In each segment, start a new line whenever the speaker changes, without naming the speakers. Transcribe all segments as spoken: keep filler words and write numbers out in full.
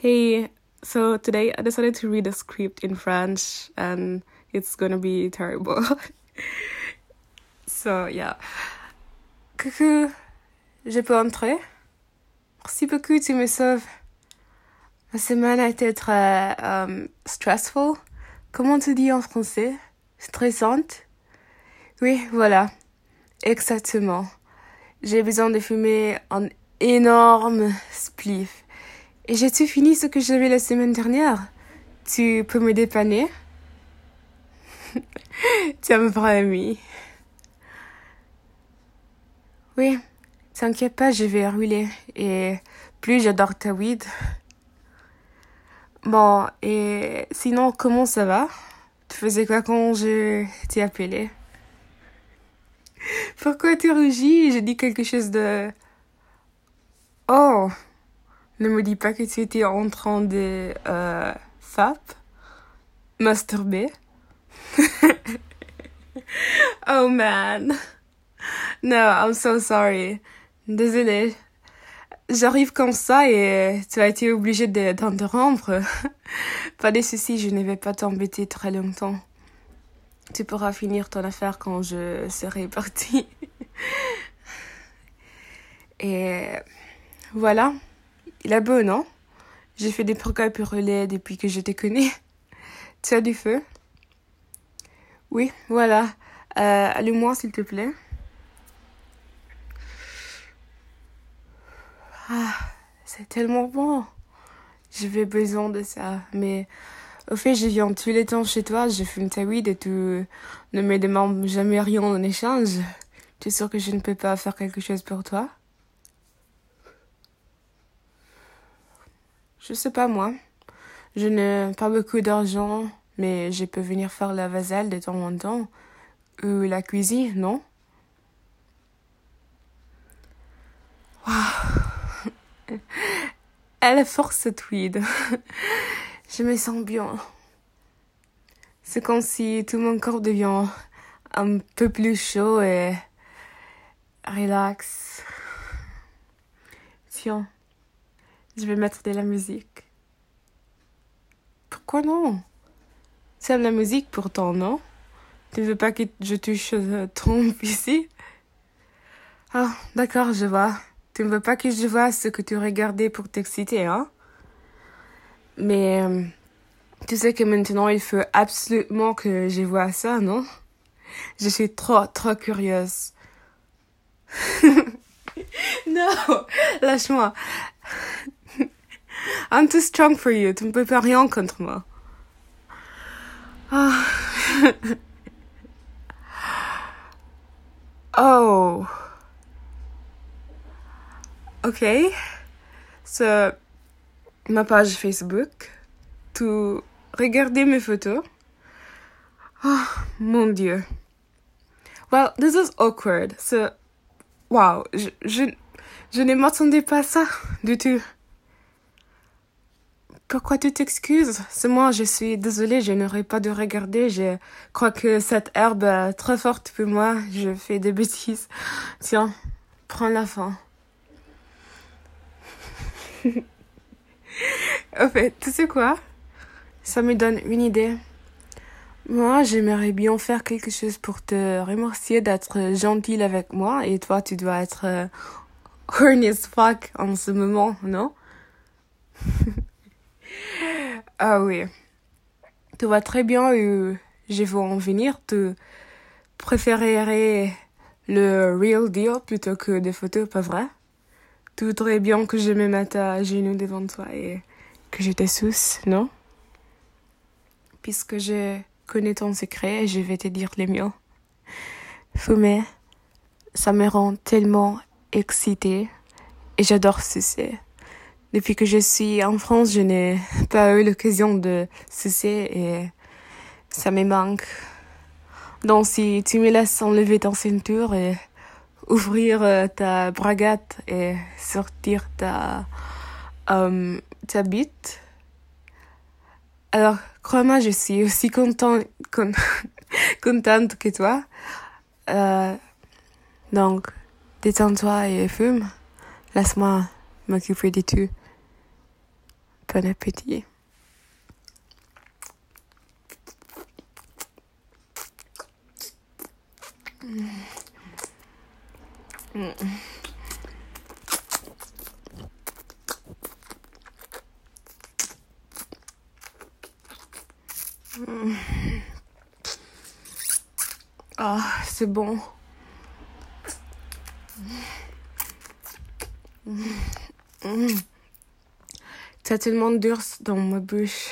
Hey, so today I decided to read a script in French and it's gonna be terrible. So, yeah. Coucou, je peux entrer? Merci beaucoup, tu me sauves. Ma semaine a été très um, stressful. Comment tu dis en français? Stressante? Oui, voilà. Exactement. J'ai besoin de fumer un énorme spliff. Et j'ai-tu fini ce que j'avais la semaine dernière? Tu peux me dépanner? Tu es un vrai ami. Oui, t'inquiète pas, je vais rouler. Et plus j'adore ta weed. Bon, et sinon, comment ça va? Tu faisais quoi quand je t'ai appelé? Pourquoi tu rougis? J'ai dit quelque chose de... Oh, ne me dis pas que tu étais en train de... Euh, fap? Masturber? Oh man. No, I'm so sorry. Désolée. J'arrive comme ça et tu as été obligée de t'interrompre. Pas de soucis, je ne vais pas t'embêter très longtemps. Tu pourras finir ton affaire quand je serai partie. Et voilà. Il est beau, non? J'ai fait des progrès pour relais depuis que je te connais. Tu as du feu? Oui, voilà. Euh, allume-moi, s'il te plaît. Ah, c'est tellement bon. J'avais besoin de ça. Mais au fait, je viens tous les temps chez toi, je fume ta weed et tu ne me demandes jamais rien en échange. Tu es sûr que je ne peux pas faire quelque chose pour toi? Je sais pas moi. Je n'ai pas beaucoup d'argent, mais je peux venir faire la vaisselle de temps en temps. Ou la cuisine, non? Waouh. Elle est forte cette weed. Je me sens bien. C'est comme si tout mon corps devient un peu plus chaud et relax. Tiens, je vais mettre de la musique. Pourquoi non? Tu aimes la musique pourtant, non? Tu veux pas que je touche euh, ton ici? Ah, d'accord, je vois. Tu ne veux pas que je vois ce que tu regardais pour t'exciter, hein? Mais euh, tu sais que maintenant, il faut absolument que je vois ça, non? Je suis trop, trop curieuse. Non, lâche-moi. I'm too strong for you. Tu ne peux pas rien contre moi. Ah. Oh. Ok. C'est ma page Facebook. Tu regardez mes photos. Oh, mon Dieu. Well, this is awkward. C'est... Wow, je, je, je ne m'attendais pas à ça du tout. Pourquoi tu t'excuses? C'est moi, je suis désolée, je n'aurais pas de regarder. Je crois que cette herbe est très forte pour moi. Je fais des bêtises. Tiens, prends la fin. En fait, tu sais quoi? Ça me donne une idée. Moi, j'aimerais bien faire quelque chose pour te remercier d'être gentil avec moi. Et toi, tu dois être euh, horny as fuck en ce moment, non? Ah oui. Tu vois très bien où je veux en venir. Tu préférerais le real deal plutôt que des photos, pas vrai? Tu voudrais bien que je me mette à genoux devant toi et que je te suce, non? Puisque je connais ton secret, je vais te dire les miens. Fumer, ça me rend tellement excitée et j'adore sucer. Depuis que je suis en France, je n'ai pas eu l'occasion de sucer et ça me manque. Donc si tu me laisses enlever ton ceinture et ouvrir euh, ta braguette et sortir ta, euh, ta bite, alors crois-moi, je suis aussi contente, con, contente que toi. Euh, donc, détends-toi et fume. Laisse-moi m'occuper de tout. Bon appétit. Mm. Mm. Mm. Ah, c'est bon. Mm. Mm. T'as tellement dur dans ma bouche.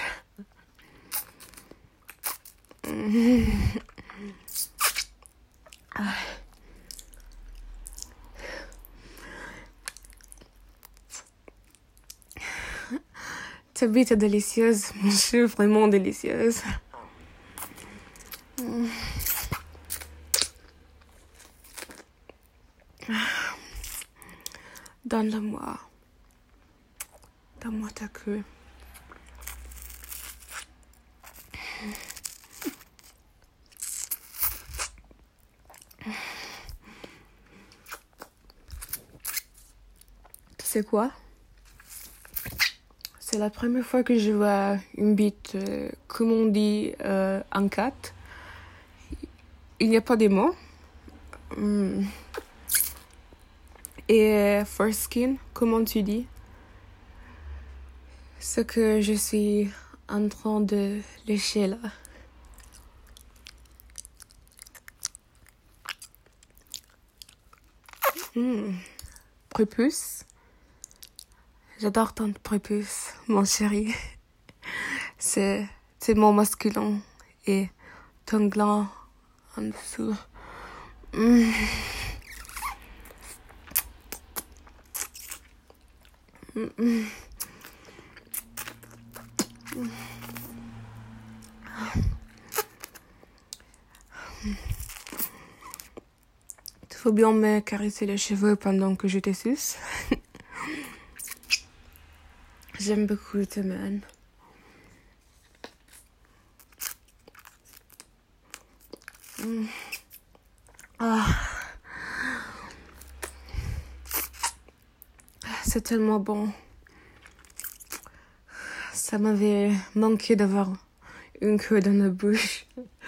Mm. Ah. Ta bite est délicieuse, mon chou, vraiment délicieuse. Mm. Donne-le-moi. Donne-moi ta queue. Tu sais quoi? C'est la première fois que je vois une bite, euh, comme on dit, euh, en quatre. Il n'y a pas de mots. Mm. Et euh, foreskin, comment tu dis? Ce que je suis en train de lécher là. Mm. Prépuce. J'adore ton prépuce, mon chéri. C'est tellement masculin. Et ton gland en dessous. Mm. Mm. Mm. Il faut bien me caresser les cheveux pendant que je te suce. J'aime beaucoup tes mains. Mm. Ah. C'est tellement bon. Ça m'avait manqué d'avoir une queue dans la bouche.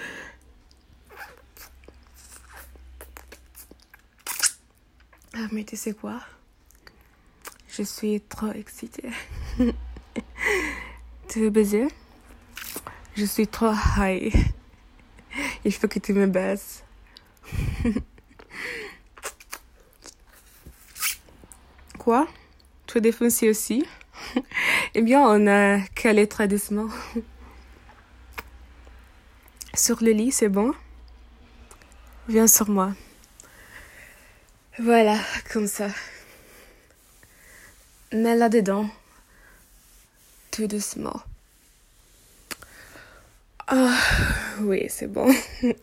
Ah, mais tu sais quoi? Je suis trop excitée. Tu veux baiser? Je suis trop high. Il faut que tu me baises. Quoi? Tu es défoncé aussi? Eh bien, on a calé très doucement. Sur le lit, c'est bon? Viens sur moi. Voilà, comme ça. Mets là-dedans. Tout doucement. Ah, oui, c'est bon.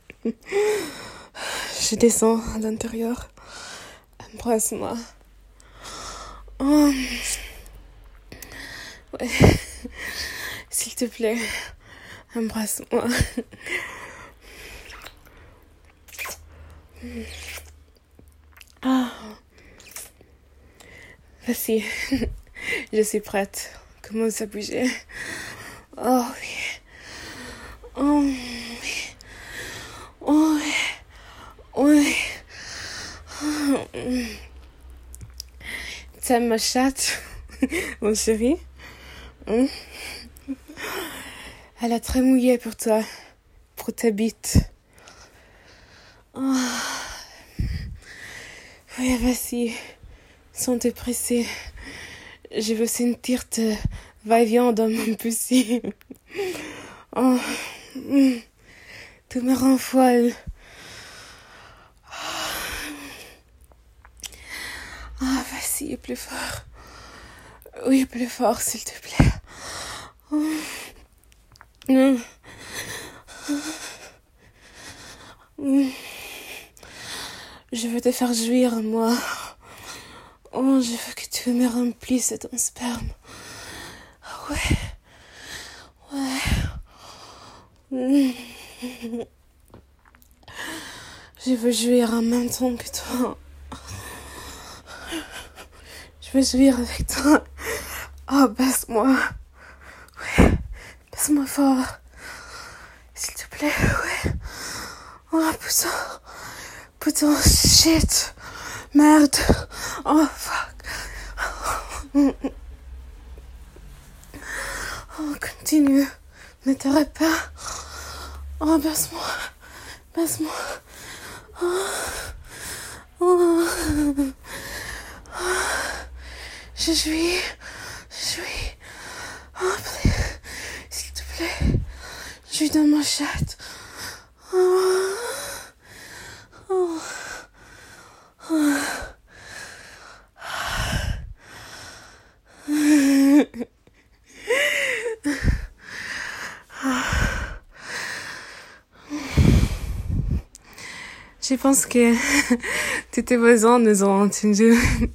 Je descends à l'intérieur. Embrasse-moi. Oh. Ouais. S'il te plaît, embrasse-moi. Ah. Vas-y, je suis prête. Commence à bouger. Oh oui. Oh oui. Oh oui. Oh oui. T'aimes ma chatte, mon chéri? Hum? Elle a très mouillé pour toi, pour ta bite. Oh. Oui, vas-y, sans te presser. Je veux sentir te va-et-vient dans mon pussy. Oh. Tu me rends folle. Ah, vas-y, plus fort. Oui, plus fort, s'il te plaît. Oh. Mm. Mm. Je veux te faire jouir, moi. Oh, je veux que tu me remplisses de ton sperme. Ouais. Ouais. Mm. Je veux jouir en même temps que toi. Je veux jouir avec toi. Oh, baisse-moi. baise-moi fort. S'il te plaît, ouais. Oh putain. Putain, shit. Merde. Oh fuck. Oh, continue. Ne t'arrête pas. Oh, baisse-moi. Baisse-moi. Oh. Oh. Je jouis. Je jouis. Oh, s'il te plaît. Je suis dans ma chatte. Oh. Oh. Oh. Je pense que tous tes voisins nous ont entendus.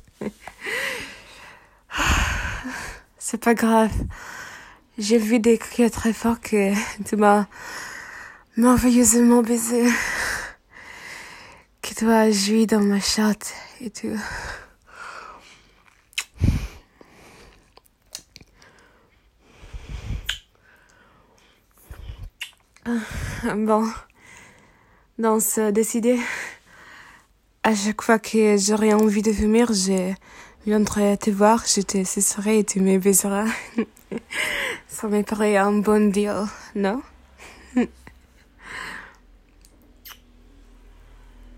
C'est pas grave. J'ai vu des cris très forts que tu m'as merveilleusement baisé. Que tu as joui dans ma chatte et tout. Bon. Donc, c'est décidé. À chaque fois que j'aurai envie de vomir, je viendrai te voir, je te sucerai et tu me baiseras. Ça me paraît un bon deal, non?